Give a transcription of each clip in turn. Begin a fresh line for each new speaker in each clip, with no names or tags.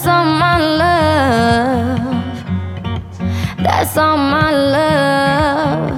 all my love. That's all my love.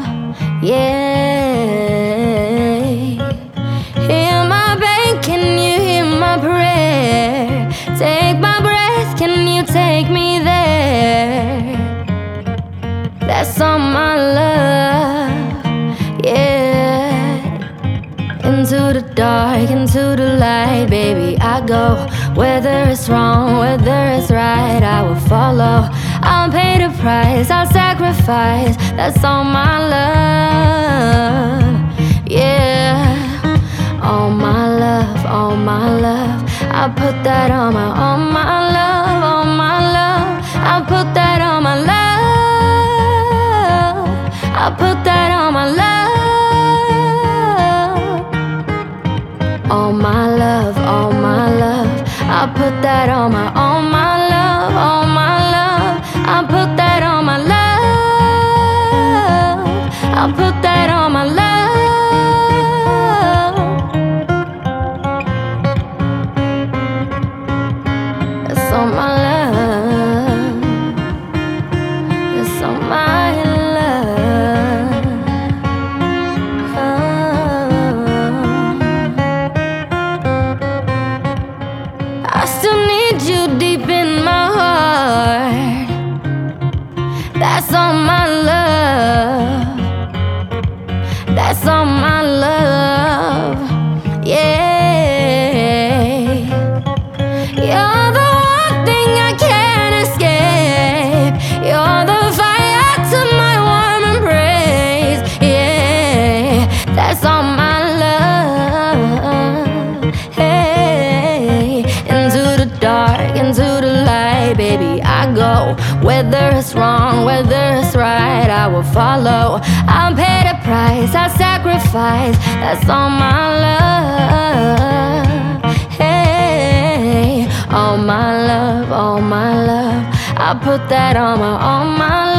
Yeah. Hear my pain, can you hear my prayer? Take my breath, can you take me there? That's all my love. Yeah. Into the dark, into the light, baby, I go. Whether it's wrong, whether it's right, I will follow. I'll pay the price, I'll sacrifice. That's all my love. Yeah. All my love, all my love. I put that on my, all my love, all my love. I put that on my love. I put that on my love. All my love, all my love. I put that on my, all my love, all my love. I put that on my love. I put that on my love. That's all my love. That's all my love. I still need you deep in my heart. That's all my love. That's all my love. Yeah. You're the one thing I can't escape. You're the fire to my warm embrace. Yeah. That's all my love. Hey. Into the dark, into the light, baby, I go. Whether it's wrong, whether it's right, I will follow. I'll pay the price, I'll sacrifice. That's all my love. Hey, all my love, all my love. I put that on my, all my love.